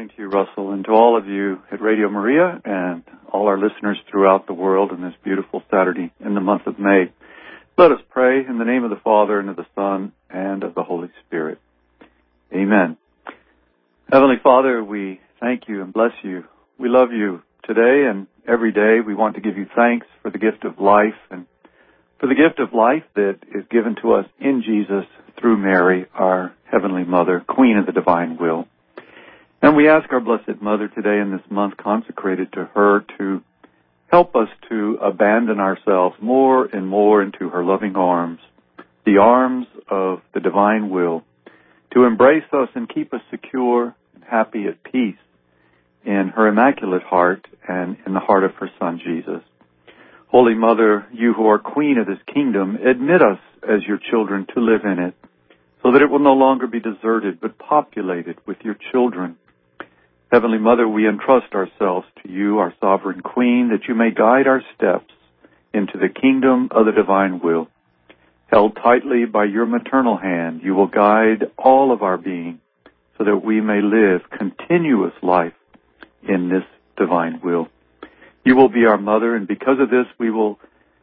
to you, Russell, and to all of you at Radio Maria and all our listeners throughout the world on this beautiful Saturday in the month of May. Let us pray in the name of the Father, and of the Son, and of the Holy Spirit. Amen. Heavenly Father, we thank you and bless you. We love you today and every day. We want to give you thanks for the gift of life and for the gift of life that is given to us in Jesus through Mary, our Heavenly Mother, Queen of the Divine Will. And we ask our Blessed Mother today in this month consecrated to her to help us to abandon ourselves more and more into her loving arms, the arms of the Divine Will, to embrace us and keep us secure and happy at peace in her Immaculate Heart and in the heart of her Son, Jesus. Holy Mother, you who are Queen of this kingdom, admit us as your children to live in it, so that it will no longer be deserted, but populated with your children. Heavenly Mother, we entrust ourselves to you, our sovereign Queen, that you may guide our steps into the kingdom of the divine will. Held tightly by your maternal hand, you will guide all of our being, so that we may live continuous life in this divine will. You will be our mother, and because of this, we will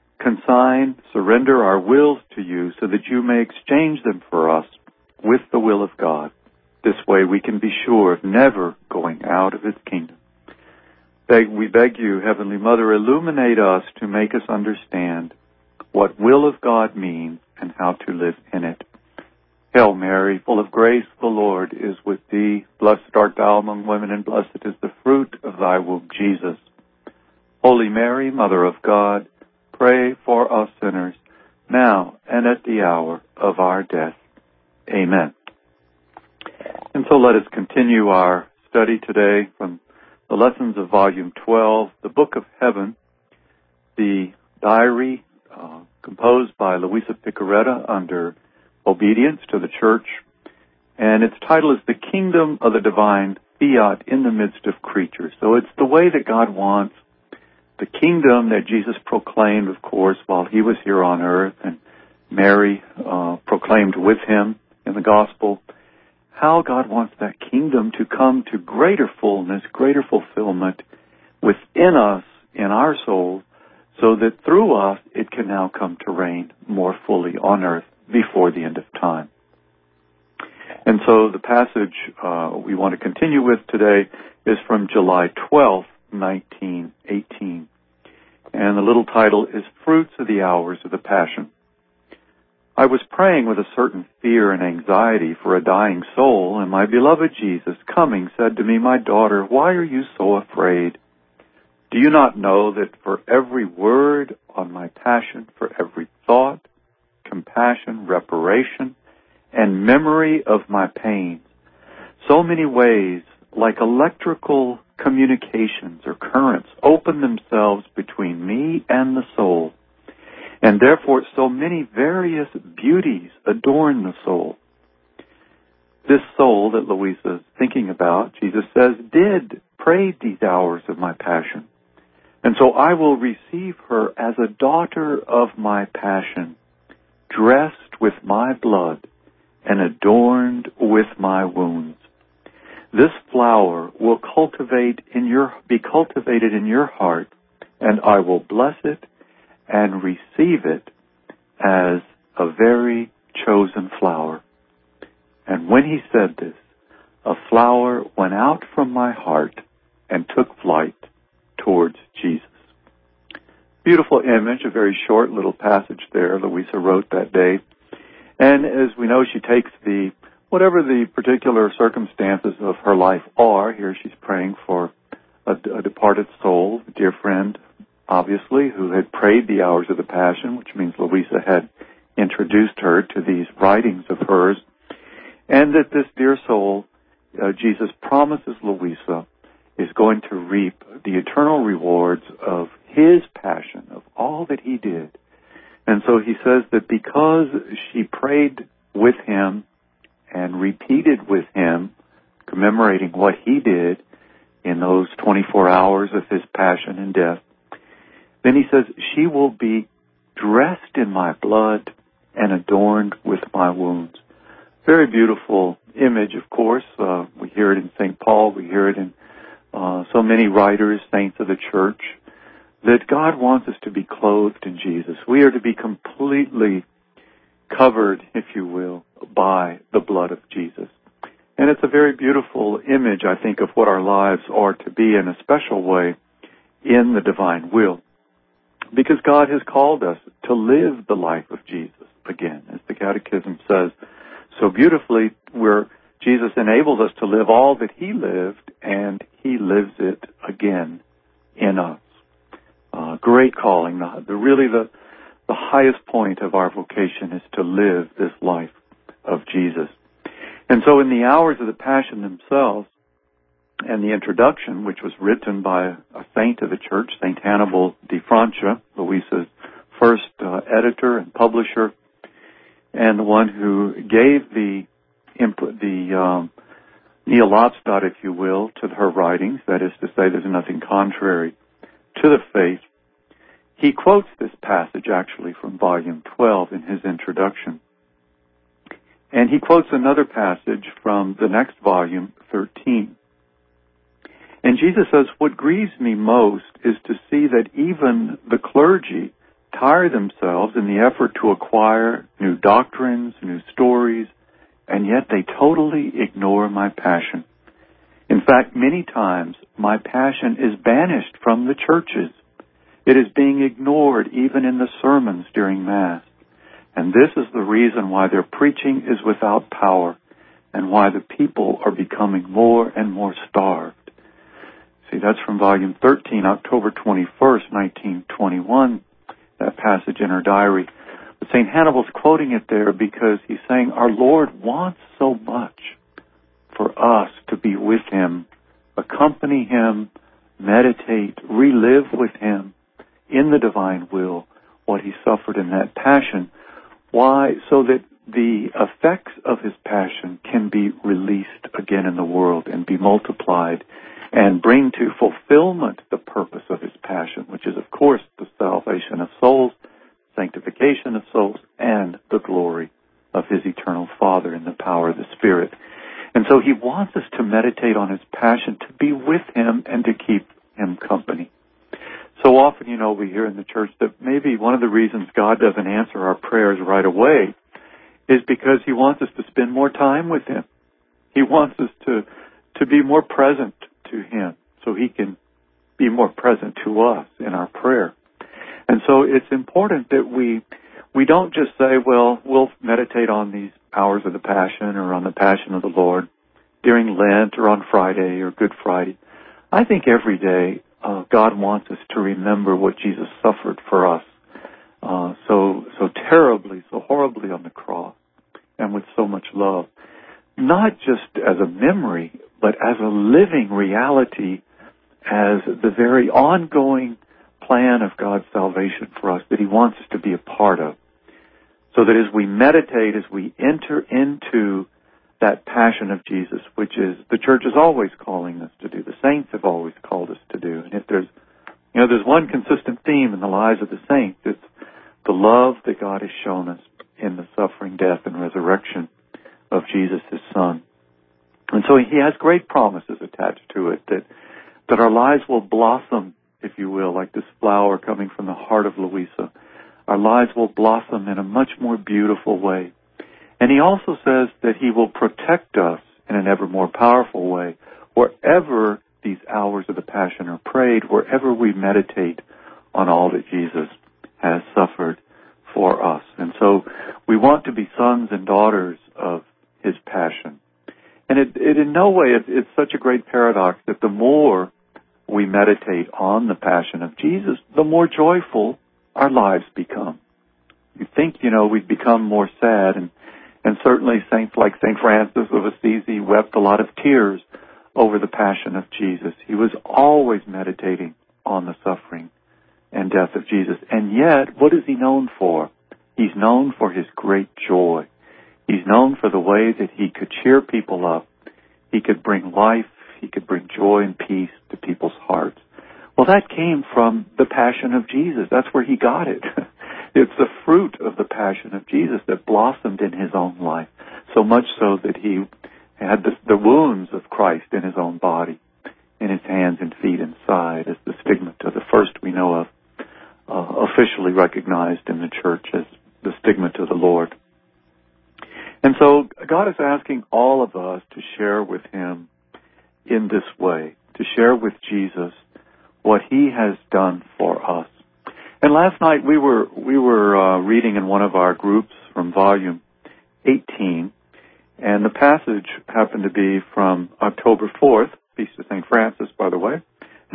surrender our wills to you so that you may exchange them for us with the will of God. This way we can be sure of never going out of his kingdom. We beg you, Heavenly Mother, illuminate us to make us understand what will of God means and how to live in it. Hail Mary, full of grace, the Lord is with thee. Blessed art thou among women, and blessed is the fruit of thy womb, Jesus. Holy Mary, Mother of God, pray for us sinners, now and at the hour of our death. Amen. And so let us continue our study today from the lessons of Volume 12, the Book of Heaven, the diary composed by Luisa Piccarreta under obedience to the Church. And its title is The Kingdom of the Divine Fiat in the Midst of Creatures. So it's the way that God wants the kingdom that Jesus proclaimed, of course, while he was here on earth, and Mary proclaimed with him in the gospel, how God wants that kingdom to come to greater fullness, greater fulfillment within us, in our souls, so that through us it can now come to reign more fully on earth before the end of time. And so the passage we want to continue with today is from July 12th, 1918. And the little title is Fruits of the Hours of the Passion. I was praying with a certain fear and anxiety for a dying soul, and my beloved Jesus, coming, said to me, "My daughter, why are you so afraid? Do you not know that for every word on my passion, for every thought, compassion, reparation, and memory of my pains, so many ways, like electrical communications or currents, open themselves between me and the soul, and therefore so many various beauties adorn the soul." This soul that Luisa is thinking about, Jesus says, did pray these hours of my passion. And so I will receive her as a daughter of my passion, dressed with my blood and adorned with my wounds. This flower will be cultivated in your heart, and I will bless it and receive it as a very chosen flower. And when he said this, a flower went out from my heart and took flight towards Jesus. Beautiful image, a very short little passage there Luisa wrote that day. And as we know, she takes whatever the particular circumstances of her life are. Here she's praying for a departed soul, a dear friend, obviously, who had prayed the hours of the Passion, which means Luisa had introduced her to these writings of hers, and that this dear soul, Jesus promises Luisa, is going to reap the eternal rewards of his passion, of all that he did. And so he says that because she prayed with him and repeated with him, commemorating what he did in those 24 hours of his passion and death, then he says, she will be dressed in my blood and adorned with my wounds. Very beautiful image, of course. We hear it in St. Paul. We hear it in so many writers, saints of the church, that God wants us to be clothed in Jesus. We are to be completely covered, if you will, by the blood of Jesus. And it's a very beautiful image, I think, of what our lives are to be in a special way in the divine will. Because God has called us to live the life of Jesus again. As the Catechism says so beautifully, where Jesus enables us to live all that He lived, and He lives it again in us. Great calling. Really the highest point of our vocation is to live this life of Jesus. And so in the hours of the Passion themselves, and the introduction, which was written by a saint of the church, St. Hannibal de Francia, Luisa's first editor and publisher, and the one who gave the Nihil obstat, if you will, to her writings, that is to say, there's nothing contrary to the faith. He quotes this passage actually from volume 12 in his introduction. And he quotes another passage from the next volume, 13. And Jesus says, what grieves me most is to see that even the clergy tire themselves in the effort to acquire new doctrines, new stories, and yet they totally ignore my passion. In fact, many times my passion is banished from the churches. It is being ignored even in the sermons during Mass. And this is the reason why their preaching is without power and why the people are becoming more and more starved. See, that's from volume 13, October 21st, 1921, that passage in her diary. But St. Hannibal's quoting it there because he's saying our Lord wants so much for us to be with Him, accompany Him, meditate, relive with Him in the divine will what He suffered in that passion. Why? So that the effects of His passion can be released again in the world and be multiplied and bring to fulfillment the purpose of His passion, which is, of course, the salvation of souls, sanctification of souls, and the glory of His eternal Father in the power of the Spirit. And so He wants us to meditate on His passion, to be with Him and to keep Him company. So often, we hear in the church that maybe one of the reasons God doesn't answer our prayers right away is because He wants us to spend more time with Him. He wants us to be more present to Him so He can be more present to us in our prayer. And so it's important that we don't just say, well, we'll meditate on these hours of the Passion or on the Passion of the Lord during Lent or on Friday or Good Friday. I think every day God wants us to remember what Jesus suffered for us so terribly, so horribly on the cross, and with so much love. Not just as a memory, but as a living reality, as the very ongoing plan of God's salvation for us that He wants us to be a part of. So that as we meditate, as we enter into that passion of Jesus, which is the church is always calling us to do, the saints have always called us to do. And if there's one consistent theme in the lives of the saints, it's the love that God has shown us in the suffering, death, and resurrection of Jesus, His Son. And so He has great promises attached to it that our lives will blossom, if you will, like this flower coming from the heart of Luisa. Our lives will blossom in a much more beautiful way. And He also says that He will protect us in an ever more powerful way wherever these hours of the Passion are prayed, wherever we meditate on all that Jesus has suffered for us. And so we want to be sons and daughters of His passion. And it in no way, it's such a great paradox that the more we meditate on the passion of Jesus, the more joyful our lives become. You think, we've become more sad, and certainly saints like St. Francis of Assisi wept a lot of tears over the passion of Jesus. He was always meditating on the suffering and death of Jesus. And yet, what is He known for? He's known for His great joy. He's known for the way that He could cheer people up. He could bring life. He could bring joy and peace to people's hearts. Well, that came from the passion of Jesus. That's where He got it. It's the fruit of the passion of Jesus that blossomed in His own life. so much so that he had the wounds of Christ in his own body, in his hands and feet and side, as the stigmata, the first we know of, officially recognized in the church as the stigmata of the Lord. And so God is asking all of us to share with him in this way, to share with Jesus what he has done for us. And last night we were reading in one of our groups from volume 18, and the passage happened to be from October 4th, Feast of St. Francis, by the way,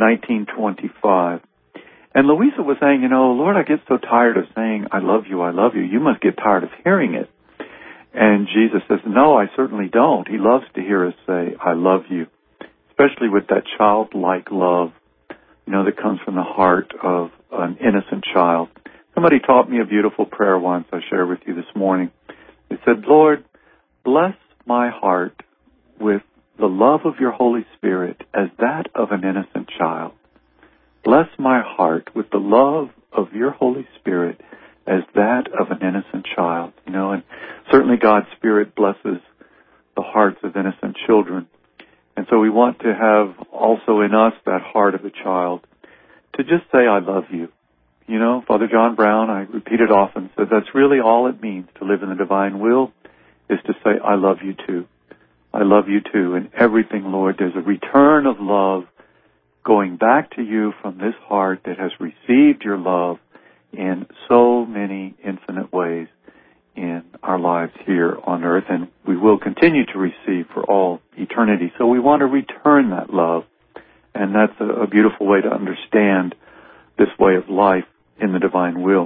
1925. And Louisa was saying, Lord, I get so tired of saying, I love you, I love you. You must get tired of hearing it. And Jesus says, no, I certainly don't. He loves to hear us say, I love you, especially with that childlike love, that comes from the heart of an innocent child. Somebody taught me a beautiful prayer once I shared with you this morning. It said, Lord, bless my heart with the love of your Holy Spirit as that of an innocent child. Bless my heart with the love of your Holy Spirit as that of an innocent child. And certainly God's Spirit blesses the hearts of innocent children. And so we want to have also in us that heart of a child to just say, I love you. Father John Brown, I repeat it often, said that's really all it means to live in the divine will, is to say, I love you too. I love you too. In everything, Lord, there's a return of love going back to you from this heart that has received your love in so many infinite ways in our lives here on earth, and we will continue to receive for all eternity. So we want to return that love, and that's a beautiful way to understand this way of life in the divine will.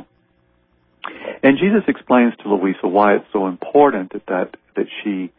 And Jesus explains to Louisa why it's so important that she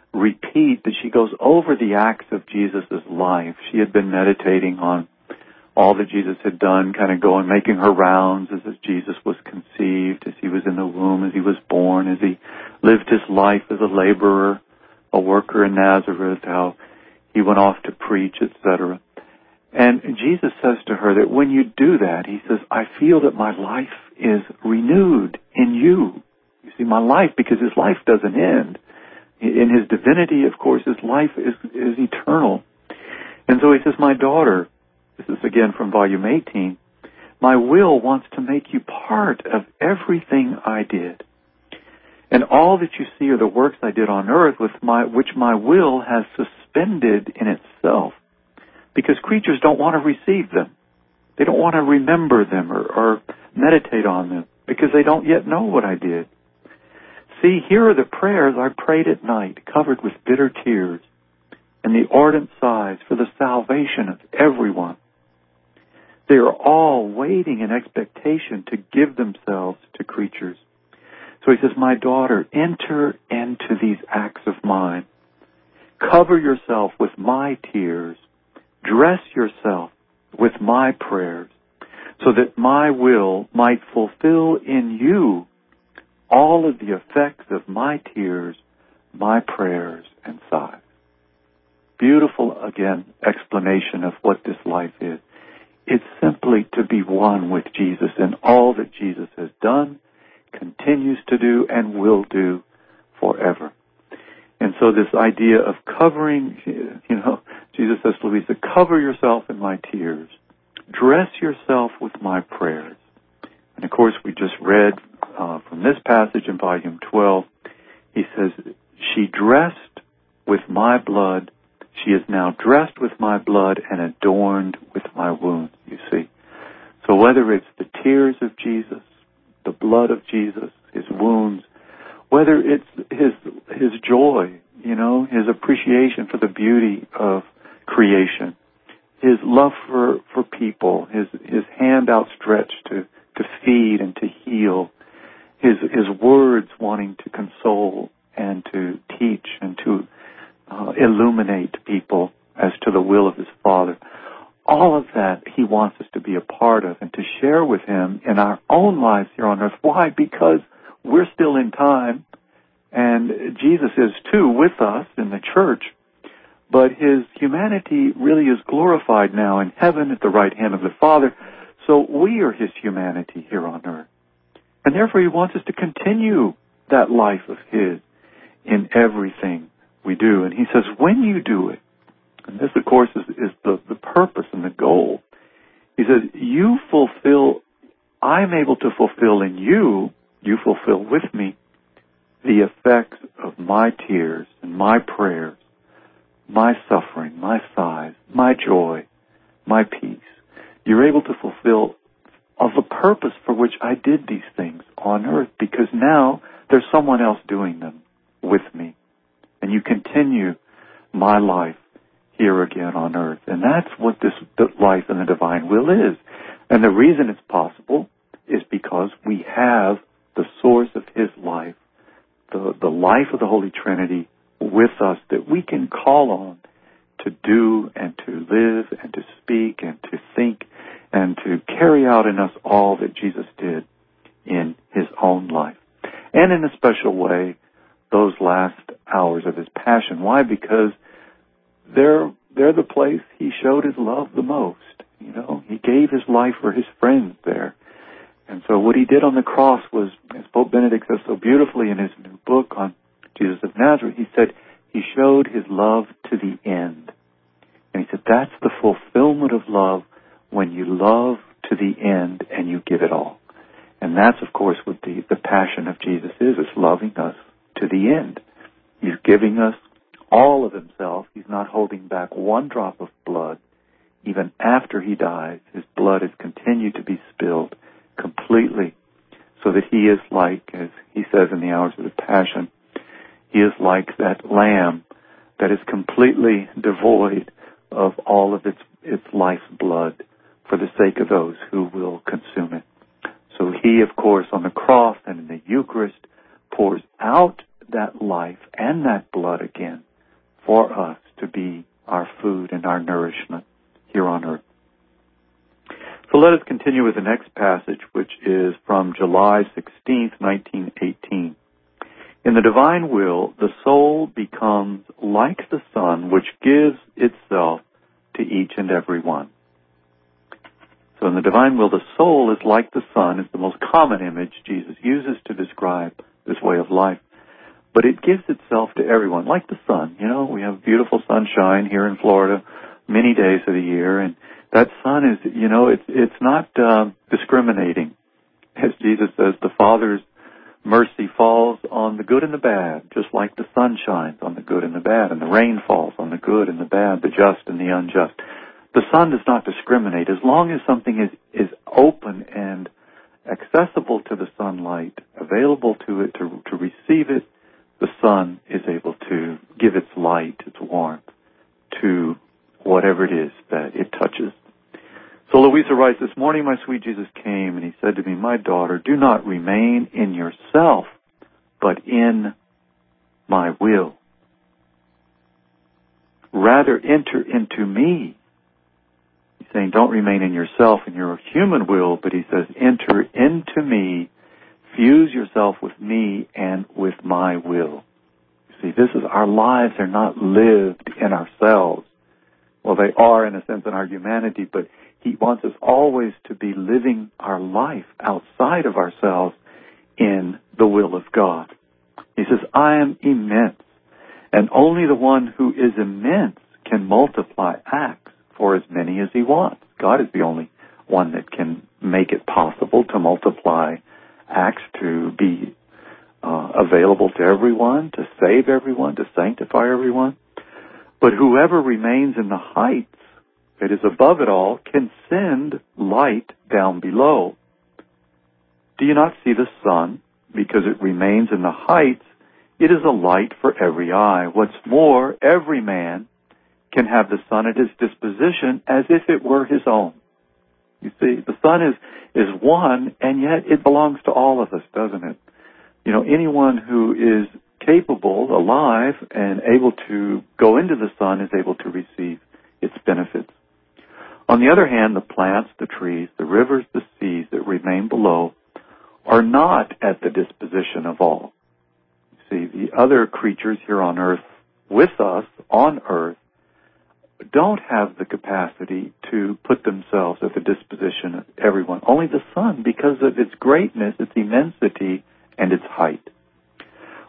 that she goes over the acts of Jesus' life. She had been meditating on all that Jesus had done, kind of going, making her rounds as Jesus was conceived, as he was in the womb, as he was born, as he lived his life as a laborer, a worker in Nazareth, how he went off to preach, etc. And Jesus says to her that when you do that, he says, I feel that my life is renewed in you. You see, my life, because his life doesn't end. In his divinity, of course, his life is eternal. And so he says, my daughter, this is again from volume 18, my will wants to make you part of everything I did. And all that you see are the works I did on earth which my will has suspended in itself. Because creatures don't want to receive them. They don't want to remember them or meditate on them because they don't yet know what I did. See, here are the prayers I prayed at night, covered with bitter tears, and the ardent sighs for the salvation of everyone. They are all waiting in expectation to give themselves to creatures. So he says, my daughter, enter into these acts of mine. Cover yourself with my tears. Dress yourself with my prayers, so that my will might fulfill in you all of the effects of my tears, my prayers, and sighs. Beautiful, again, explanation of what this life is. It's simply to be one with Jesus in all that Jesus has done, continues to do, and will do forever. And so this idea of covering, Jesus says to Louisa, cover yourself in my tears. Dress yourself with my prayers. And of course, we just read from this passage in volume 12, he says, she dressed with my blood. She is now dressed with my blood and adorned with my wounds, you see. So whether it's the tears of Jesus, the blood of Jesus, his wounds, whether it's his joy, his appreciation for the beauty of creation, his love for people, his hand outstretched to feed and to heal, his words wanting to console and to teach and to illuminate people as to the will of his Father. All of that he wants us to be a part of and to share with him in our own lives here on earth. Why? Because we're still in time, and Jesus is too with us in the church, but his humanity really is glorified now in heaven at the right hand of the Father, so we are his humanity here on earth. And therefore he wants us to continue that life of his in everything we do. And he says, when you do it, and this, of course, is the purpose and the goal. He says, you fulfill, I'm able to fulfill in you, you fulfill with me, the effects of my tears and my prayers, my suffering, my sighs, my joy, my peace. You're able to fulfill of the purpose for which I did these things on earth, because now there's someone else doing them with me. And you continue my life here again on earth. And that's what this life in the divine will is. And the reason it's possible is because we have the source of his life, the life of the Holy Trinity with us, that we can call on to do and to live and to speak and to think and to carry out in us all that Jesus did in his own life. And in a special way, those last hours of his passion. Why? Because they're the place he showed his love the most. You know, he gave his life for his friends there. And so what he did on the cross was, as Pope Benedict says so beautifully in his new book on Jesus of Nazareth, he said he showed his love to the end. And he said that's the fulfillment of love, when you love to the end and you give it all. And that's, of course, what the passion of Jesus is. It's loving us to the end. He's giving us all of himself. He's not holding back one drop of blood. Even after he dies, his blood has continued to be spilled completely, so that he is like, as he says in the hours of the Passion, he is like that lamb that is completely devoid of all of its life's blood for the sake of those who will consume it. So he, of course, on the cross and in the Eucharist, pours out that life and that blood again for us to be our food and our nourishment here on earth. So let us continue with the next passage, which is from July 16th, 1918. In the divine will, the soul becomes like the sun, which gives itself to each and every one. So in the divine will, the soul is like the sun. It's the most common image Jesus uses to describe this way of life. But it gives itself to everyone, like the sun. You know, we have beautiful sunshine here in Florida many days of the year, and that sun is, you know, it's not discriminating. As Jesus says, the Father's mercy falls on the good and the bad, just like the sun shines on the good and the bad, and the rain falls on the good and the bad, the just and the unjust. The sun does not discriminate. As long as something is open and accessible to the sunlight, available to it to receive it, the sun is able to give its light, its warmth, to whatever it is that it touches. So Louisa writes, this morning my sweet Jesus came, and he said to me, my daughter, do not remain in yourself, but in my will. Rather enter into me. He's saying don't remain in yourself and your human will, but he says enter into me, fuse yourself with me and with my will. You see, this is our lives are not lived in ourselves. Well, they are in a sense in our humanity, but he wants us always to be living our life outside of ourselves in the will of God. He says, I am immense, and only the one who is immense can multiply acts for as many as he wants. God is the only one that can make it possible to multiply acts, to be available to everyone, to save everyone, to sanctify everyone. But whoever remains in the heights, that is above it all, can send light down below. Do you not see the sun? Because it remains in the heights, it is a light for every eye. What's more, every man can have the sun at his disposition as if it were his own. You see, the sun is one, and yet it belongs to all of us, doesn't it? You know, anyone who is capable, alive, and able to go into the sun is able to receive its benefits. On the other hand, the plants, the trees, the rivers, the seas that remain below are not at the disposition of all. You see, the other creatures here on earth with us, on earth, don't have the capacity to put themselves at the disposition of everyone. Only the sun, because of its greatness, its immensity, and its height.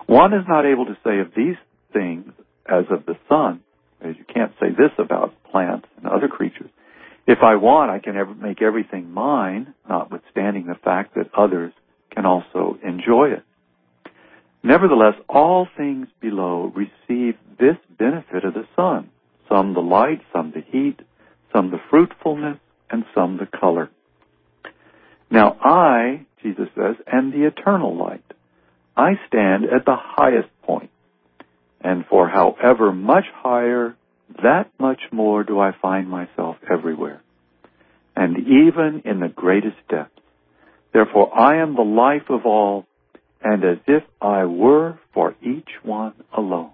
One is not able to say of these things as of the Son, as you can't say this about plants and other creatures. If I want, I can make everything mine, notwithstanding the fact that others can also enjoy it. Nevertheless, all things below receive this benefit of the sun, some the light, some the heat, some the fruitfulness, and some the color. Now I, Jesus says, am the eternal light. I stand at the highest point, and for however much higher, that much more do I find myself everywhere, and even in the greatest depths. Therefore I am the life of all, and as if I were for each one alone.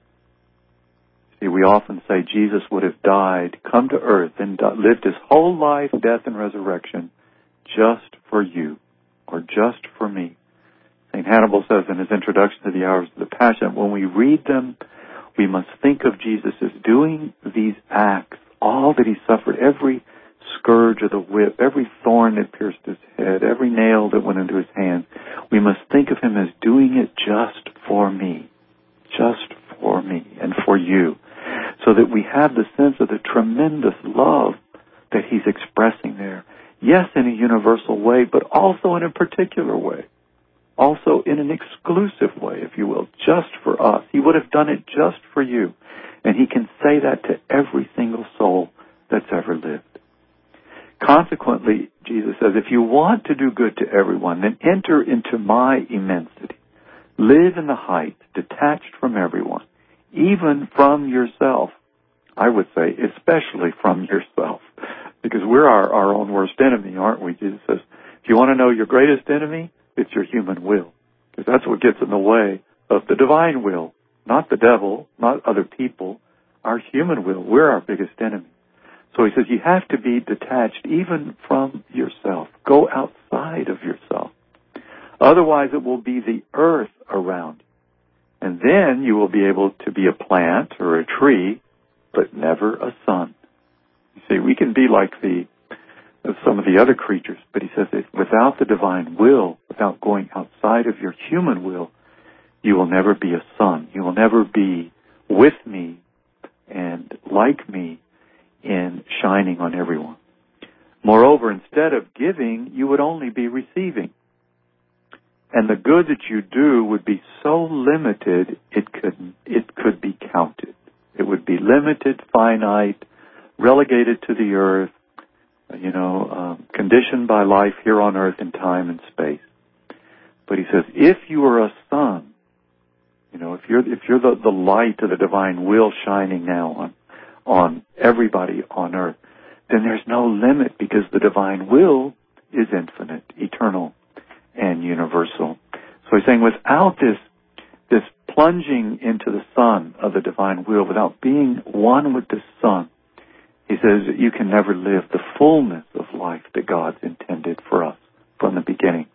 See, we often say Jesus would have died, come to earth, and lived his whole life, death, and resurrection just for you, or just for me. St. Hannibal says in his introduction to the Hours of the Passion, when we read them, we must think of Jesus as doing these acts, all that he suffered, every scourge of the whip, every thorn that pierced his head, every nail that went into his hand. We must think of him as doing it just for me and for you, so that we have the sense of the tremendous love that he's expressing there. Yes, in a universal way, but also in a particular way. Also in an exclusive way, if you will, just for us. He would have done it just for you. And he can say that to every single soul that's ever lived. Consequently, Jesus says, if you want to do good to everyone, then enter into my immensity. Live in the heights, detached from everyone, even from yourself. I would say, especially from yourself, because we're our own worst enemy, aren't we? Jesus says, if you want to know your greatest enemy, it's your human will, because that's what gets in the way of the divine will, not the devil, not other people, our human will. We're our biggest enemy. So he says you have to be detached even from yourself. Go outside of yourself. Otherwise it will be the earth around you. And then you will be able to be a plant or a tree, but never a sun. You see, we can be like some of the other creatures, but he says that without the divine will, without going outside of your human will, you will never be a sun. You will never be with me and like me in shining on everyone. Moreover, instead of giving, you would only be receiving. And the good that you do would be so limited, it could be counted. It would be limited, finite, relegated to the earth, conditioned by life here on earth in time and space. But he says, if you are a sun, if you're the light of the divine will shining now on everybody on earth, then there's no limit, because the divine will is infinite, eternal, and universal. So he's saying without this plunging into the sun of the divine will, without being one with the sun, he says that you can never live the fullness of life that God's intended for us from the beginning.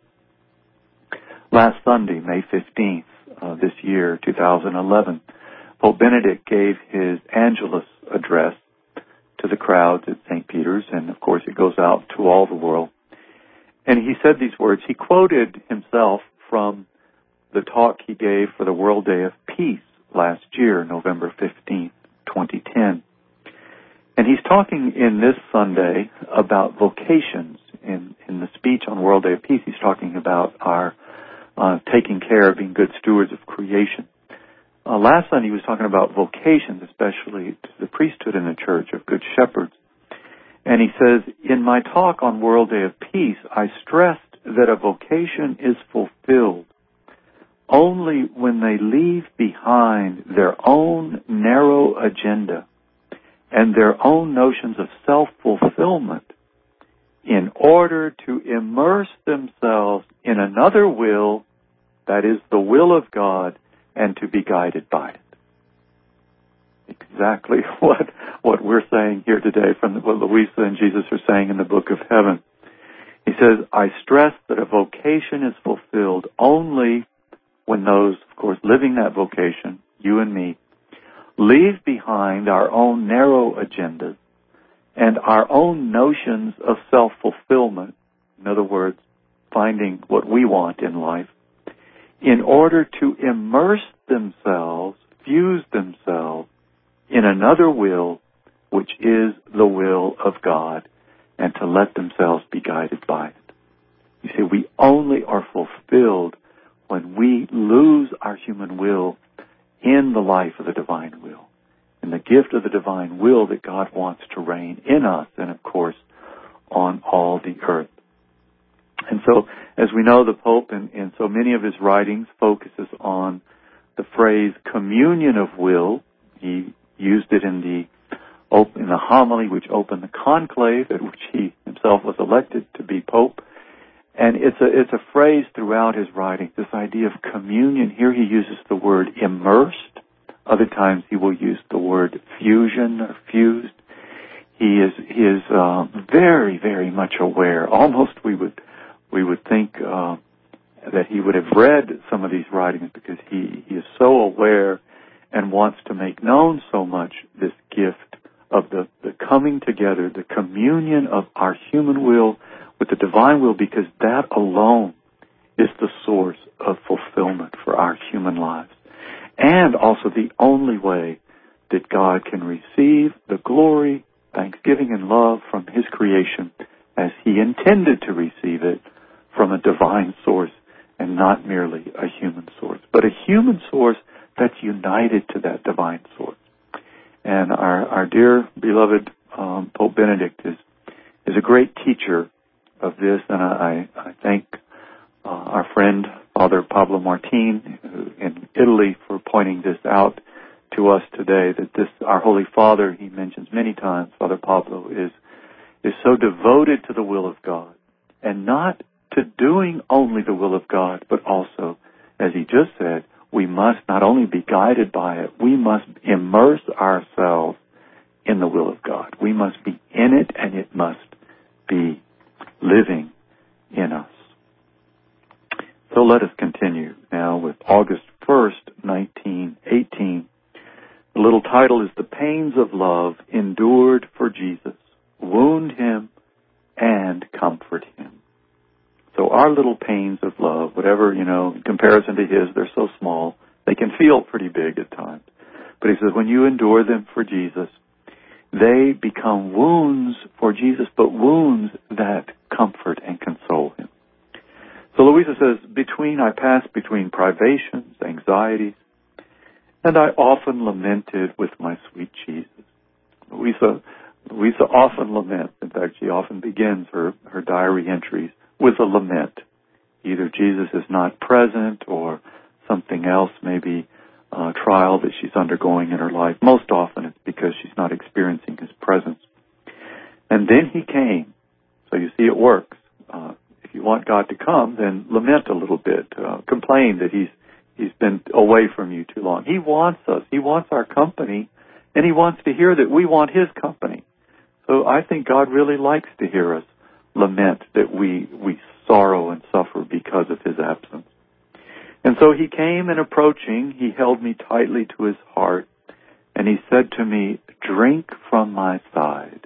Last Sunday, May 15th, this year, 2011, Pope Benedict gave his Angelus address to the crowds at St. Peter's, and of course it goes out to all the world. And he said these words. He quoted himself from the talk he gave for the World Day of Peace last year, November 15th, 2010. And he's talking in this Sunday about vocations. In the speech on World Day of Peace, he's talking about our taking care of being good stewards of creation. Last Sunday he was talking about vocations, especially to the priesthood in the church of good shepherds. And he says, in my talk on World Day of Peace, I stressed that a vocation is fulfilled only when they leave behind their own narrow agenda and their own notions of self-fulfillment in order to immerse themselves in another will, that is the will of God, and to be guided by it. Exactly what we're saying here today from what Louisa and Jesus are saying in the Book of Heaven. He says, I stress that a vocation is fulfilled only when those, of course, living that vocation, you and me, leave behind our own narrow agendas and our own notions of self-fulfillment, in other words, finding what we want in life, in order to immerse themselves, fuse themselves in another will, which is the will of God, and to let themselves be guided by it. You see, we only are fulfilled when we lose our human will in the life of the divine will, in the gift of the divine will that God wants to reign in us and, of course, on all the earth. And so, as we know, the Pope, in so many of his writings, focuses on the phrase communion of will. He used it in the homily which opened the conclave at which he himself was elected to be Pope. And it's a phrase throughout his writing, this idea of communion. Here he uses the word immersed. Other times he will use the word fusion or fused. He is very, very much aware. Almost we would think that he would have read some of these writings, because he is so aware and wants to make known so much this gift of the coming together, the communion of our human will with the divine will, because that alone is the source of fulfillment for our human lives. And also the only way that God can receive the glory, thanksgiving, and love from his creation as he intended to receive it from a divine source, and not merely a human source, but a human source that's united to that divine source. And our dear, beloved Pope Benedict is a great teacher of this, and I thank our friend Father Pablo Martin in Italy for pointing this out to us today, that this, our Holy Father, he mentions many times, Father Pablo, is so devoted to the will of God, and not to doing only the will of God, but also, as he just said, we must not only be guided by it, we must immerse ourselves in the will of God. We must be in it, and it must be living in us. So let us continue now with August 1st, 1918. The little title is The Pains of Love Endured for Jesus. Wound him and comfort him. So our little pains of love, whatever, in comparison to his, they're so small, they can feel pretty big at times. But he says, when you endure them for Jesus, they become wounds for Jesus, but wounds that comfort and console him. So Louisa says, I passed between privations, anxieties, and I often lamented with my sweet Jesus. Louisa often laments. In fact, she often begins her diary entries with a lament. Either Jesus is not present, or something else, maybe a trial that she's undergoing in her life. Most often it's because she's not experiencing his presence. And then he came. So you see, it works. If you want God to come, then lament a little bit. Complain that he's been away from you too long. He wants us. He wants our company, and he wants to hear that we want his company. So I think God really likes to hear us lament that we sorrow and suffer because of his absence. And so he came, and approaching, he held me tightly to his heart, and he said to me, "Drink from my side."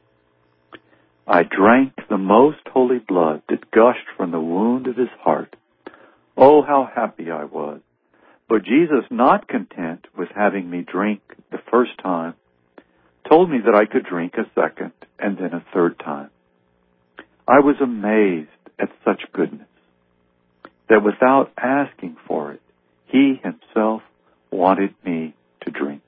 I drank the most holy blood that gushed from the wound of his heart. Oh, how happy I was. But Jesus, not content with having me drink the first time, told me that I could drink a second and then a third time. I was amazed at such goodness, that without asking for it, he himself wanted me to drink.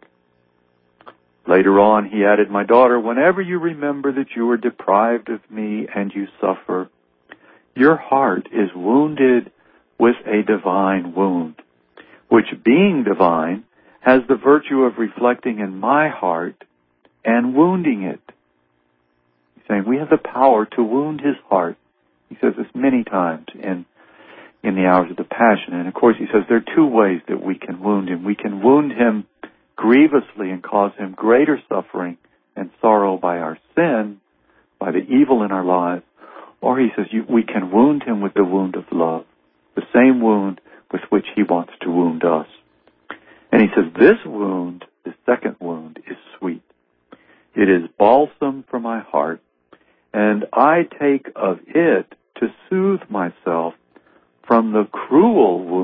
Later on, he added, "My daughter, whenever you remember that you were deprived of me and you suffer, your heart is wounded with a divine wound, which, being divine, has the virtue of reflecting in my heart and wounding it." He's saying we have the power to wound his heart. He says this many times in the hours of the Passion. And of course, he says there are two ways that we can wound him. We can wound him grievously and cause him greater suffering and sorrow by our sin, by the evil in our lives. Or he says we can wound him with the wound of love, the same wound with which he wants to wound us. And he says this wound, the second wound, is sweet. It is balsam for my heart, and I take of it to soothe myself from the cruel wounds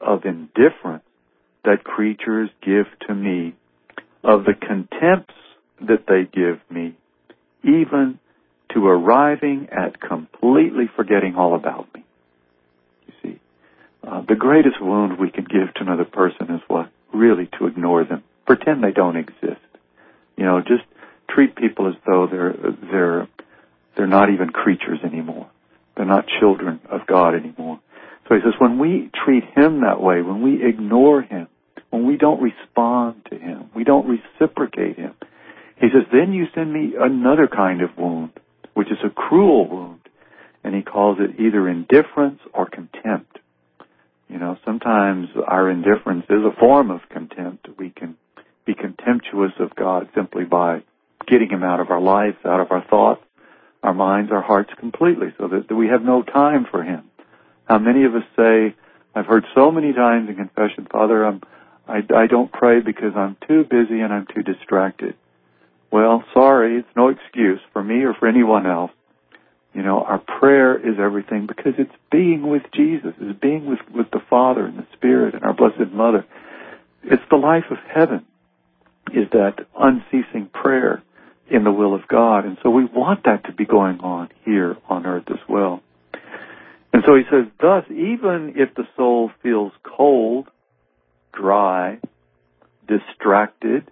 of indifference that creatures give to me, of the contempts that they give me, even to arriving at completely forgetting all about me. You see, the greatest wound we can give to another person is what? Really to ignore them. Pretend they don't exist. You know, just treat people as though they're not even creatures anymore. They're not children of God anymore. So he says, when we treat him that way, when we ignore him, when we don't respond to him, we don't reciprocate him, he says, then you send me another kind of wound, which is a cruel wound. And he calls it either indifference or contempt. You know, sometimes our indifference is a form of contempt. We can be contemptuous of God simply by getting him out of our lives, out of our thoughts, our minds, our hearts completely, so that we have no time for him. How many of us say, I've heard so many times in confession, Father, I don't pray because I'm too busy and I'm too distracted. Well, sorry, it's no excuse for me or for anyone else. You know, our prayer is everything because it's being with Jesus, it's being with the Father and the Spirit and our Blessed Mother. It's the life of heaven, is that unceasing prayer in the will of God. And so we want that to be going on here on earth as well. And so he says, thus, even if the soul feels cold, dry, distracted,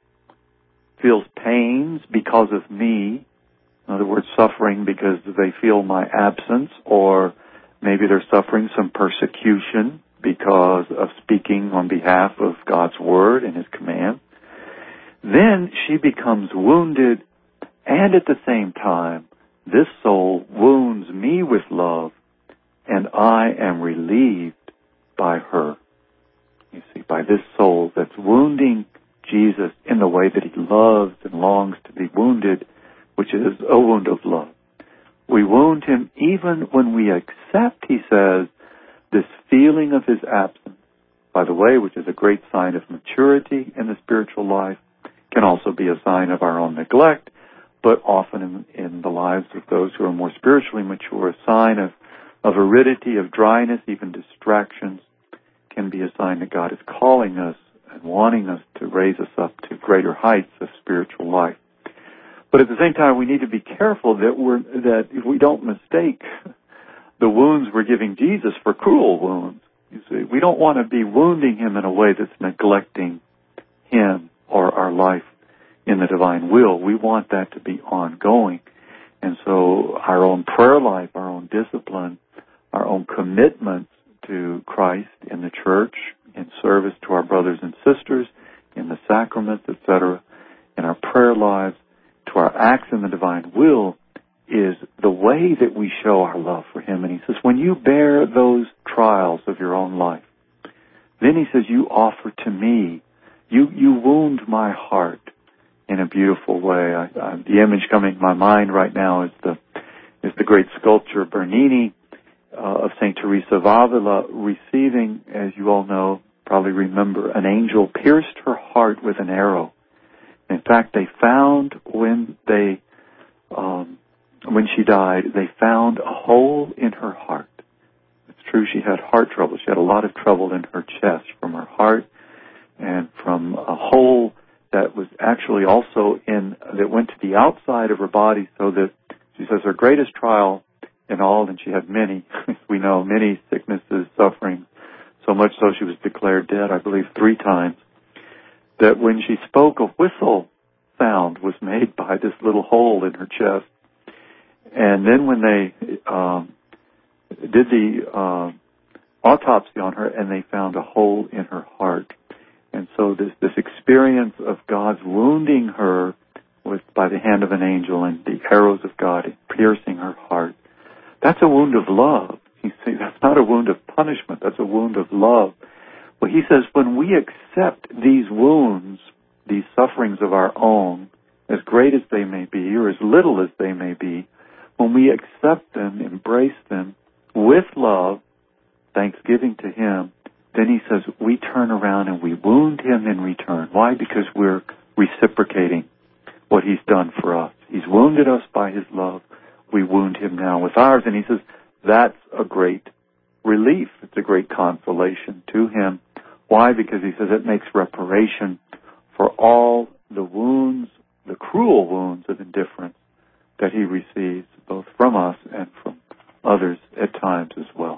feels pains because of me, in other words, suffering because they feel my absence, or maybe they're suffering some persecution because of speaking on behalf of God's Word and His command, then she becomes wounded, and at the same time, this soul wounds me with love, and I am relieved by her. You see, by this soul that's wounding Jesus in the way that he loves and longs to be wounded, which is a wound of love. We wound him even when we accept, he says, this feeling of his absence, by the way, which is a great sign of maturity in the spiritual life, can also be a sign of our own neglect, but often in the lives of those who are more spiritually mature, a sign of aridity, of dryness, even distractions, can be a sign that God is calling us and wanting us to raise us up to greater heights of spiritual life. But at the same time, we need to be careful that if we don't mistake the wounds we're giving Jesus for cruel wounds. You see, we don't want to be wounding him in a way that's neglecting him or our life in the divine will. We want that to be ongoing. And so our own prayer life, our own discipline, our own commitments to Christ in the church, in service to our brothers and sisters, in the sacraments, etc., in our prayer lives, to our acts in the divine will, is the way that we show our love for him. And he says, when you bear those trials of your own life, then he says, you offer to me, you wound my heart in a beautiful way. The image coming to my mind right now is the great sculpture Bernini of St. Teresa of Avila receiving, as you all know, probably remember, an angel pierced her heart with an arrow. In fact, they found when she died, they found a hole in her heart. It's true, she had heart trouble. She had a lot of trouble in her chest from her heart and from a hole that was actually also that went to the outside of her body, so that she says her greatest trial in all, and she had many, we know, many sicknesses, suffering, so much so she was declared dead, I believe, 3 times, that when she spoke, a whistle sound was made by this little hole in her chest. And then when they did the autopsy on her, and they found a hole in her heart. And so this experience of God's wounding her by the hand of an angel and the arrows of God piercing her heart, that's a wound of love. You see, that's not a wound of punishment. That's a wound of love. Well, he says, when we accept these wounds, these sufferings of our own, as great as they may be, or as little as they may be, when we accept them, embrace them with love, thanksgiving to him, then he says we turn around and we wound him in return. Why? Because we're reciprocating what he's done for us. He's wounded us by his love. We wound him now with ours. And he says that's a great relief. It's a great consolation to him. Why? Because he says it makes reparation for all the wounds, the cruel wounds of indifference that he receives, both from us and from others at times as well.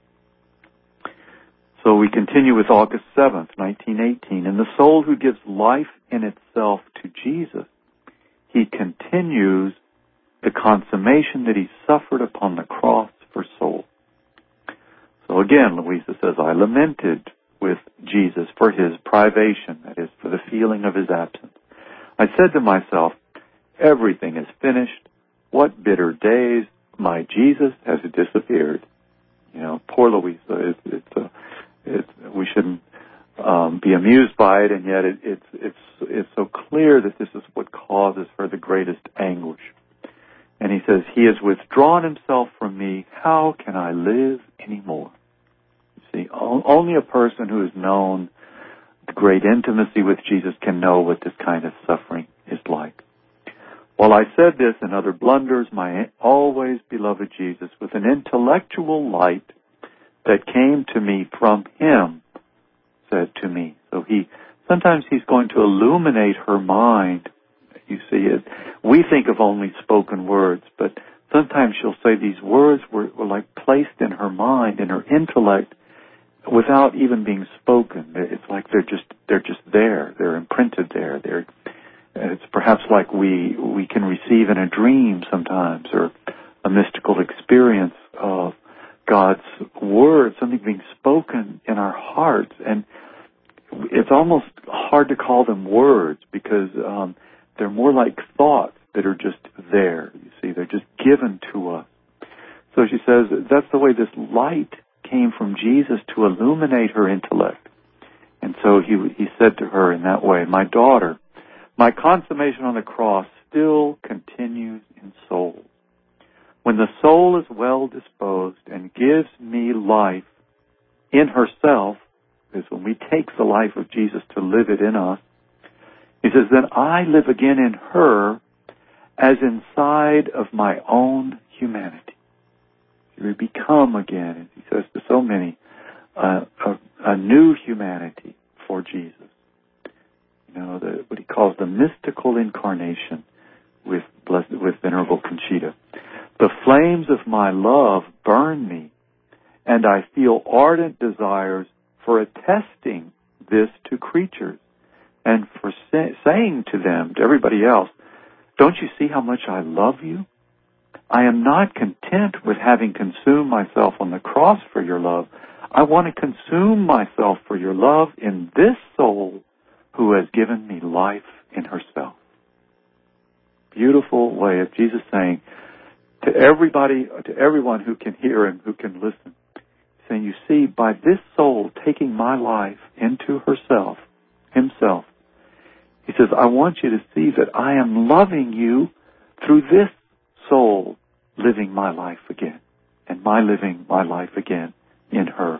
So we continue with August 7th, 1918. In the soul who gives life in itself to Jesus, he continues the consummation that he suffered upon the cross for soul. So again, Louisa says, I lamented with Jesus for his privation, that is, for the feeling of his absence. I said to myself, everything is finished. What bitter days. My Jesus has disappeared. You know, poor Louisa. We shouldn't be amused by it, and yet it's so clear that this is what causes her the greatest anguish. And he says, he has withdrawn himself from me. How can I live anymore? You see, only a person who has known the great intimacy with Jesus can know what this kind of suffering is like. While I said this and other blunders, my always beloved Jesus, with an intellectual light that came to me from him, said to me. So sometimes he's going to illuminate her mind. You see it. We think of only spoken words, but sometimes she'll say these words were like placed in her mind, in her intellect, without even being spoken. It's like they're just there. They're imprinted there. It's perhaps like we can receive in a dream sometimes, or a mystical experience of God's word, something being spoken in our hearts. And it's almost hard to call them words because they're more like thoughts that are just there. You see, they're just given to us. So she says that's the way this light came from Jesus to illuminate her intellect. And so he said to her in that way, my daughter, my consummation on the cross still continues in soul. When the soul is well disposed and gives me life in herself, is when we take the life of Jesus to live it in us, he says, then I live again in her as inside of my own humanity. We become again, as he says to so many, a new humanity for Jesus. You know, what he calls the mystical incarnation with Venerable Conchita. The flames of my love burn me, and I feel ardent desires for attesting this to creatures and for saying to them, to everybody else, don't you see how much I love you? I am not content with having consumed myself on the cross for your love. I want to consume myself for your love in this soul who has given me life in herself. Beautiful way of Jesus saying to everybody, to everyone who can hear him, who can listen, saying, you see, by this soul taking my life into himself, he says, I want you to see that I am loving you through this soul living my life again, and my living my life again in her.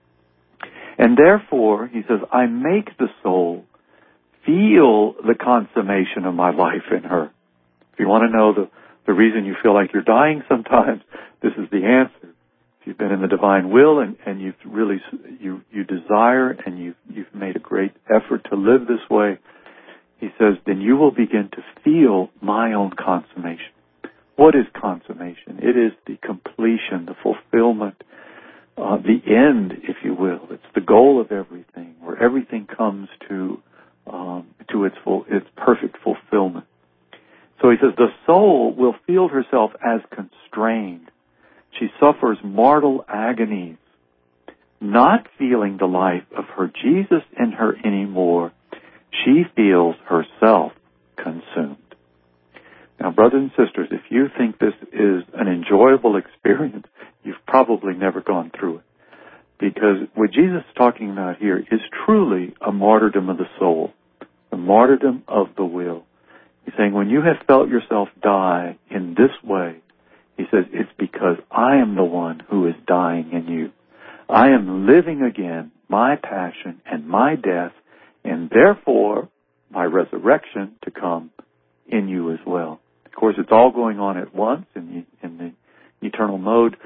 And therefore, he says, I make the soul feel the consummation of my life in her. If you want to know the reason you feel like you're dying sometimes, this is the answer. If you've been in the divine will and you've really, you desire and you've made a great effort to live this way, he says, then you will begin to feel my own consummation. What is consummation? It is the completion, the fulfillment, the end, if you will. It's the goal of everything, where everything comes to its perfect fulfillment. So he says, the soul will feel herself as constrained. She suffers mortal agonies, not feeling the life of her Jesus in her anymore. She feels herself consumed. Now, brothers and sisters, if you think this is an enjoyable experience, you've probably never gone through it. Because what Jesus is talking about here is truly a martyrdom of the soul, a martyrdom of the will. He's saying when you have felt yourself die in this way, he says it's because I am the one who is dying in you. I am living again my passion and my death, and therefore my resurrection to come in you as well. Of course, it's all going on at once in the eternal mode,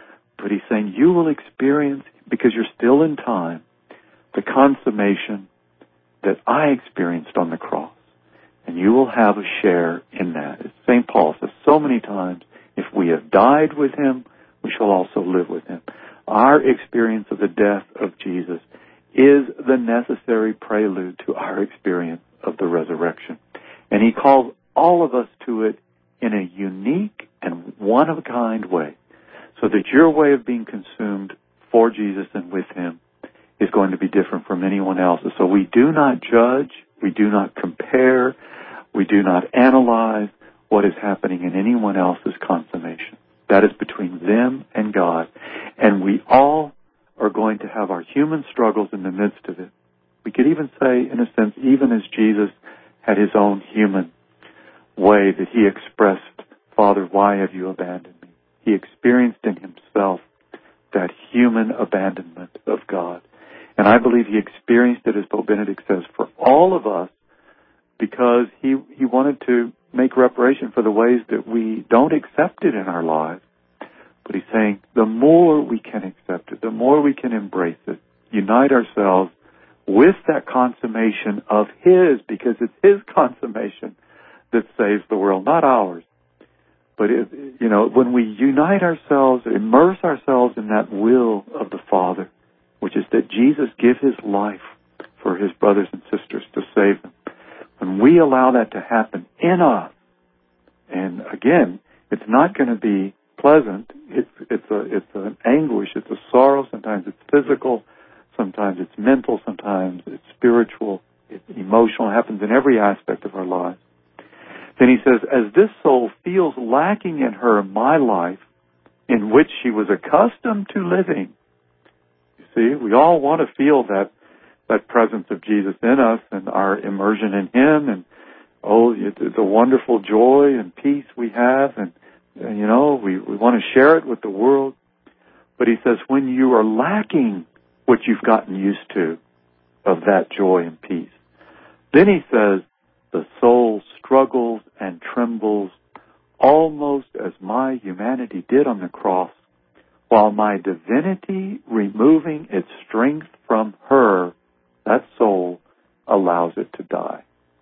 But he's saying you will experience, because you're still in time, the consummation that I experienced on the cross. And you will have a share in that. As St. Paul says so many times, if we have died with him, we shall also live with him. Our experience of the death of Jesus is the necessary prelude to our experience of the resurrection. And he calls all of us to it in a unique and one-of-a-kind way, so that your way of being consumed for Jesus and with him is going to be different from anyone else's. So we do not judge, we do not compare, we do not analyze what is happening in anyone else's consummation. That is between them and God. And we all are going to have our human struggles in the midst of it. We could even say, in a sense, even as Jesus had his own human way that he expressed, Father, why have you abandoned me? He experienced in himself that human abandonment of God. And I believe he experienced it, as Pope Benedict says, for all of us, because he wanted to make reparation for the ways that we don't accept it in our lives. But he's saying the more we can accept it, the more we can embrace it, unite ourselves with that consummation of his, because it's his consummation that saves the world, not ours. But, when we unite ourselves, immerse ourselves in that will of the Father, which is that Jesus give his life for his brothers and sisters to save them. When we allow that to happen in us, and again, it's not going to be pleasant. It's an anguish. It's a sorrow. Sometimes it's physical. Sometimes it's mental. Sometimes it's spiritual. It's emotional. It happens in every aspect of our lives. Then he says, as this soul feels lacking in her my life, in which she was accustomed to living. You see, we all want to feel that presence of Jesus in us and our immersion in him, and the wonderful joy and peace we have, and we want to share it with the world. But he says, when you are lacking what you've gotten used to of that joy and peace, then he says, the soul struggles and trembles almost as my humanity did on the cross, while my divinity, removing its strength from her, that soul allows it to die.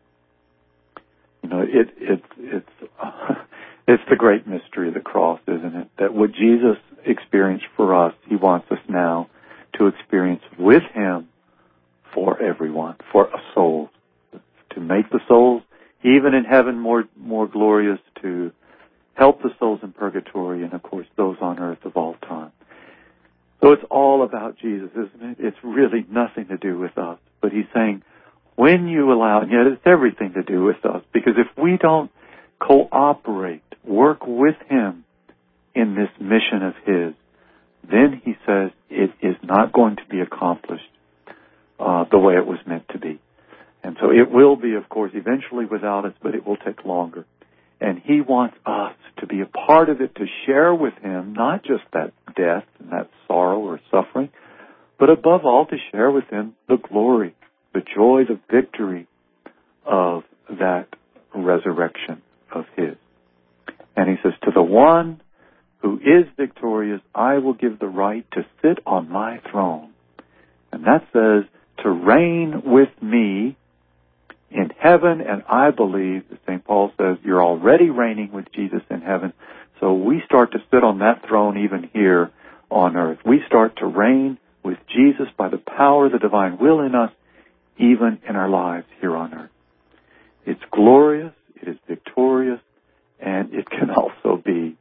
It's the great mystery of the cross, isn't it? That what Jesus experienced for us, he wants us now to experience with him for everyone, for a soul, to make the souls, even in heaven, more glorious, to help the souls in purgatory, and of course those on earth of all time. So it's all about Jesus, isn't it? It's really nothing to do with us. But he's saying, when you allow, and yet it's everything to do with us, because if we don't cooperate, work with him in this mission of his, then he says it is not going to be accomplished the way it was meant to be. And so it will be, of course, eventually without us, but it will take longer. And he wants us to be a part of it, to share with him not just that death and that sorrow or suffering, but above all to share with him the glory, the joy, the victory of that resurrection of his. And he says, to the one who is victorious, I will give the right to sit on my throne. And that says to reign with me in heaven, and I believe, as St. Paul says, you're already reigning with Jesus in heaven. So we start to sit on that throne even here on earth. We start to reign with Jesus by the power of the divine will in us, even in our lives here on earth. It's glorious, it is victorious, and it can also be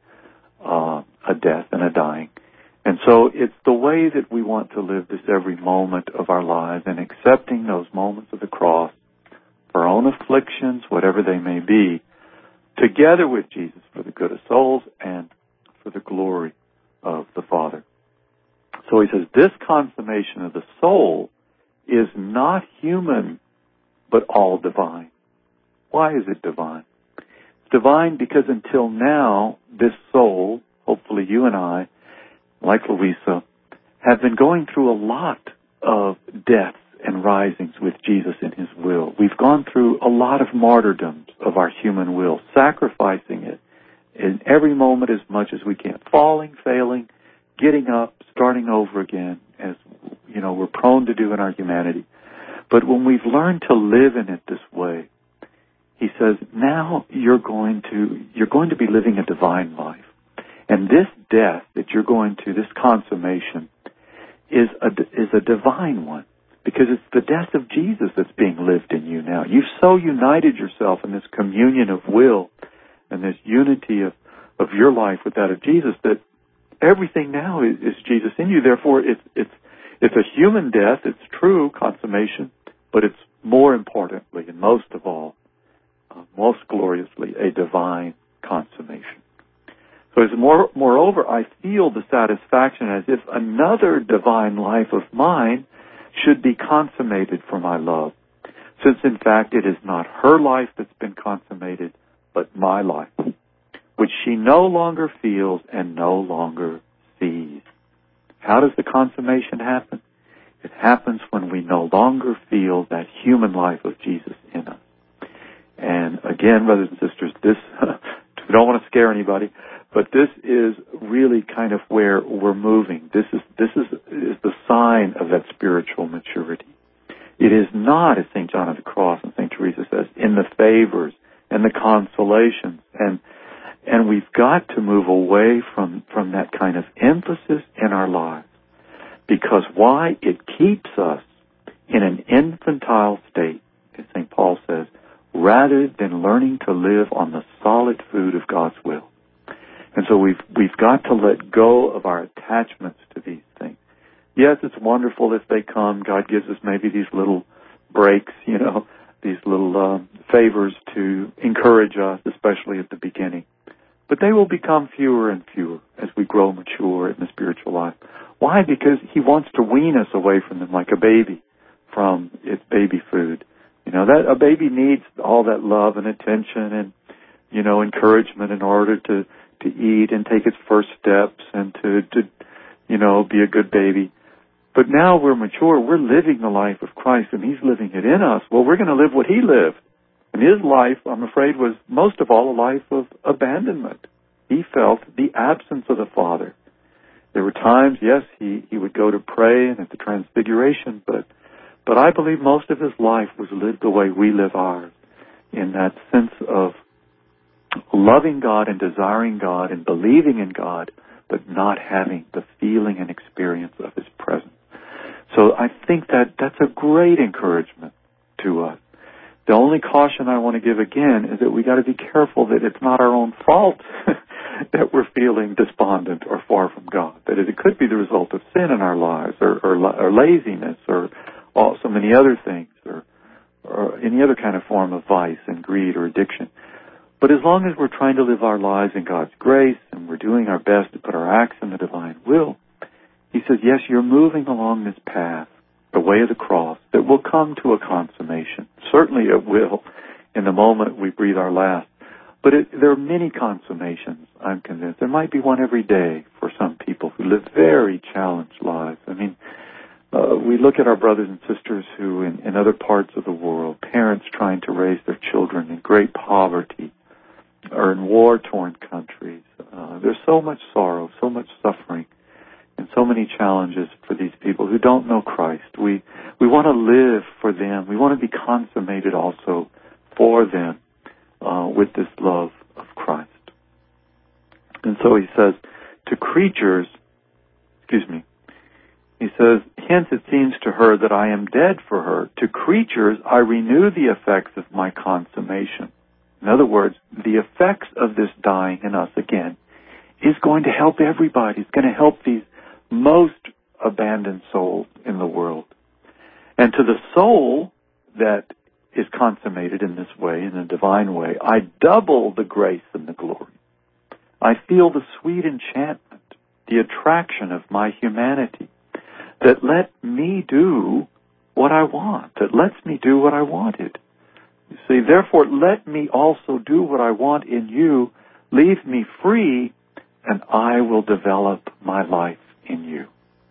a death and a dying. And so it's the way that we want to live this every moment of our lives, and accepting those moments of the cross, our own afflictions, whatever they may be, together with Jesus for the good of souls and for the glory of the Father. So he says, this consummation of the soul is not human, but all divine. Why is it divine? It's divine because until now, this soul, hopefully you and I, like Louisa, have been going through a lot of deaths and risings with Jesus in his will. We've gone through a lot of martyrdoms of our human will, sacrificing it in every moment as much as we can, falling, failing, getting up, starting over again, as we're prone to do in our humanity. But when we've learned to live in it this way, he says, now you're going to be living a divine life. And this death that you're going to, this consummation, is a divine one, because it's the death of Jesus that's being lived in you now. You've so united yourself in this communion of will and this unity of your life with that of Jesus that everything now is Jesus in you. Therefore, it's a human death. It's true consummation, but it's more importantly and most of all, most gloriously, a divine consummation. So as moreover, I feel the satisfaction as if another divine life of mine should be consummated for my love, since in fact it is not her life that's been consummated, but my life, which she no longer feels and no longer sees. How does the consummation happen? It happens when we no longer feel that human life of Jesus in us. And again, brothers and sisters, this, we don't want to scare anybody, but this is really kind of where we're moving. This is the sign of that spiritual maturity. It is not, as St. John of the Cross and St. Teresa says, in the favors and the consolations. And we've got to move away from that kind of emphasis in our lives. Because why? It keeps us in an infantile state, as St. Paul says, rather than learning to live on the solid food of God's will. And so we've got to let go of our attachments to these things. Yes, it's wonderful if they come. God gives us maybe these little breaks, these little favors to encourage us, especially at the beginning. But they will become fewer and fewer as we grow mature in the spiritual life. Why? Because He wants to wean us away from them like a baby from its baby food. That a baby needs all that love and attention and, encouragement in order to eat and take its first steps and to be a good baby. But now we're mature. We're living the life of Christ, and He's living it in us. Well, we're going to live what He lived. And His life, I'm afraid, was most of all a life of abandonment. He felt the absence of the Father. There were times, yes, he would go to pray and at the Transfiguration, but I believe most of His life was lived the way we live ours, in that sense of loving God and desiring God and believing in God, but not having the feeling and experience of His presence. So I think that's a great encouragement to us. The only caution I want to give again is that we got to be careful that it's not our own fault that we're feeling despondent or far from God. That it could be the result of sin in our lives or laziness or so many other things or any other kind of form of vice and greed or addiction. But as long as we're trying to live our lives in God's grace and we're doing our best to put our acts in the divine will, He says, yes, you're moving along this path, the way of the cross, that will come to a consummation. Certainly it will in the moment we breathe our last. But there are many consummations, I'm convinced. There might be one every day for some people who live very challenged lives. I mean, we look at our brothers and sisters who in other parts of the world, parents trying to raise their children in great poverty or in war-torn countries. There's so much sorrow, so much suffering, and so many challenges for these people who don't know Christ. We want to live for them. We want to be consummated also for them with this love of Christ. And so he says, to creatures, he says, hence it seems to her that I am dead for her. To creatures I renew the effects of my consummation. In other words, the effects of this dying in us again is going to help everybody. It's going to help these most abandoned souls in the world. And to the soul that is consummated in this way, in a divine way, I double the grace and the glory. I feel the sweet enchantment, the attraction of my humanity that let me do what I want, that lets me do what I wanted. You see, therefore, let me also do what I want in you. Leave me free, and I will develop my life in you.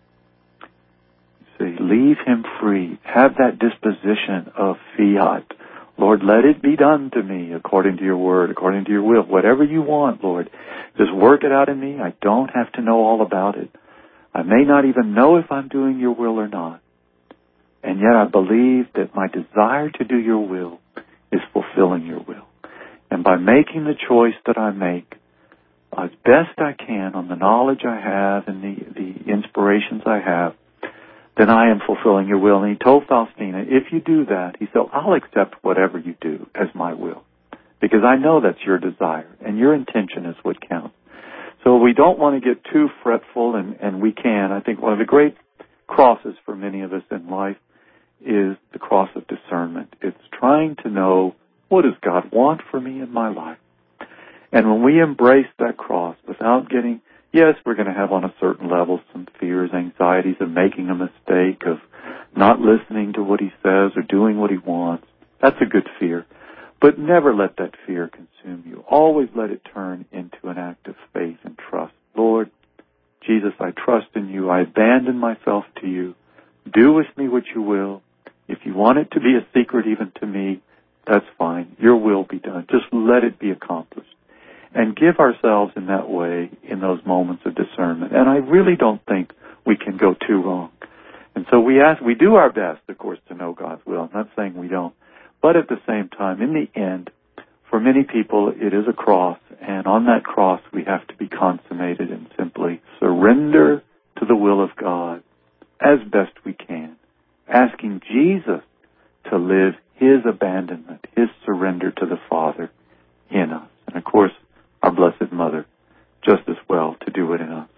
You see, leave Him free. Have that disposition of fiat. Lord, let it be done to me according to your word, according to your will. Whatever you want, Lord, just work it out in me. I don't have to know all about it. I may not even know if I'm doing your will or not. And yet I believe that my desire to do your will is fulfilling your will. And by making the choice that I make, as best I can on the knowledge I have and the inspirations I have, then I am fulfilling your will. And he told Faustina, if you do that, he said, I'll accept whatever you do as my will. Because I know that's your desire, and your intention is what counts. So we don't want to get too fretful, and we can. I think one of the great crosses for many of us in life is the cross of discernment. It's trying to know, what does God want for me in my life? And when we embrace that cross without getting, yes, we're going to have on a certain level some fears, anxieties of making a mistake, of not listening to what he says or doing what he wants. That's a good fear. But never let that fear consume you. Always let it turn into an act of faith and trust. Lord, Jesus, I trust in you. I abandon myself to you. Do with me what you will. If you want it to be a secret even to me, that's fine. Your will be done. Just let it be accomplished. And give ourselves in that way in those moments of discernment. And I really don't think we can go too wrong. And so we do our best, of course, to know God's will. I'm not saying we don't. But at the same time, in the end, for many people, it is a cross. And on that cross, we have to be consummated and simply surrender to the will of God as best we can, asking Jesus to live his abandonment, his surrender to the Father in us. And of course, our Blessed Mother, just as well, to do it in us.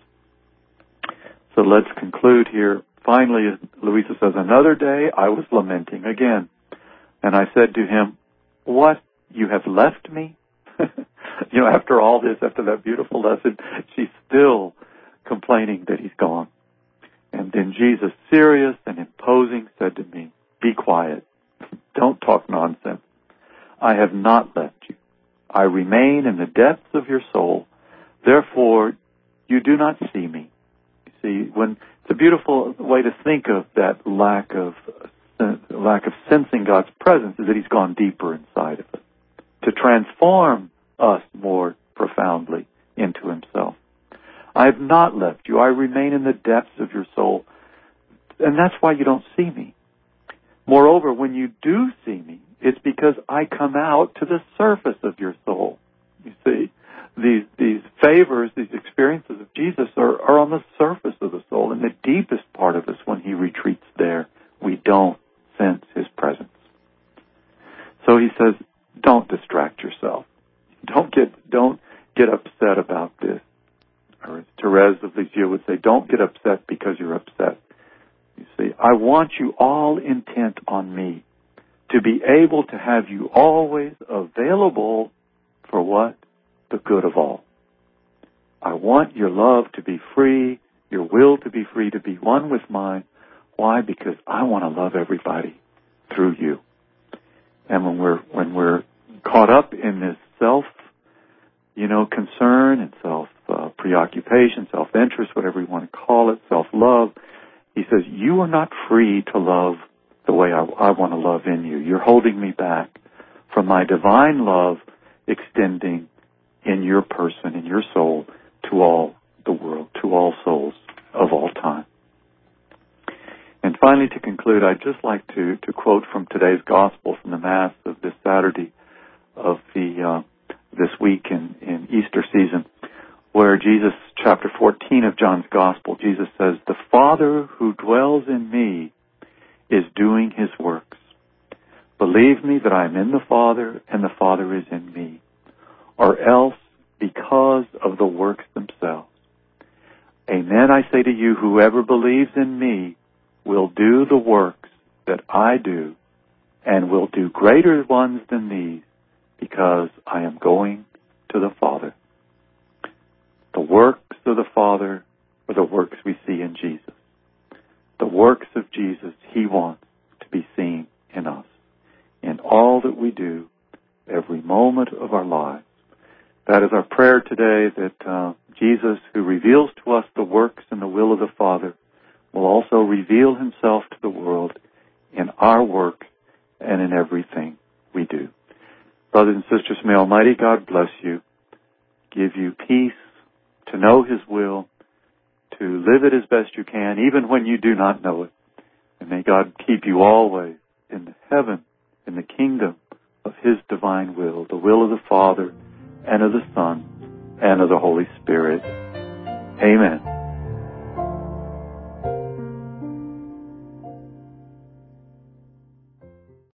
So let's conclude here. Finally, Louisa says, another day I was lamenting again. And I said to him, what, you have left me? After all this, after that beautiful lesson, she's still complaining that he's gone. And then Jesus, serious and imposing, said to me, be quiet. Don't talk nonsense. I have not left you. I remain in the depths of your soul. Therefore, you do not see me. You see, it's a beautiful way to think of that lack of sensing God's presence is that he's gone deeper inside of us to transform us more profoundly into himself. I have not left you. I remain in the depths of your soul. And that's why you don't see me. Moreover, when you do see me, it's because I come out to the surface of your soul. You see, these favors, these experiences of Jesus are on the surface of the soul, in the deepest part of us. When he retreats there, we don't sense his presence. So he says, don't distract yourself. Don't get upset about this. Or as Therese of Lisieux would say, don't get upset because you're upset. You see, I want you all intent on me, to be able to have you always available for what? The good of all. I want your love to be free, your will to be free, to be one with mine. Why? Because I want to love everybody through you. And when we're caught up in this concern and preoccupation, self-interest, whatever you want to call it, self-love, he says, you are not free to love the way I want to love in you. You're holding me back from my divine love extending in your person, in your soul, to all the world, to all souls of all time. And finally, to conclude, I'd just like to quote from today's Gospel from the Mass of this Saturday of this week in Easter season, where Jesus, chapter 14 of John's Gospel, Jesus says, the Father who dwells in me is doing his works. Believe me that I am in the Father and the Father is in me, or else because of the works themselves. Amen, I say to you, whoever believes in me will do the works that I do, and will do greater ones than these, because I am going to the Father. The works of the Father are the works we see in Jesus. The works of Jesus he wants to be seen in us, in all that we do, every moment of our lives. That is our prayer today, that Jesus, who reveals to us the works and the will of the Father, will also reveal himself to the world in our work and in everything we do. Brothers and sisters, may Almighty God bless you, give you peace, to know his will, to live it as best you can, even when you do not know it. And may God keep you always in the heaven, in the kingdom of His divine will, the will of the Father and of the Son and of the Holy Spirit. Amen.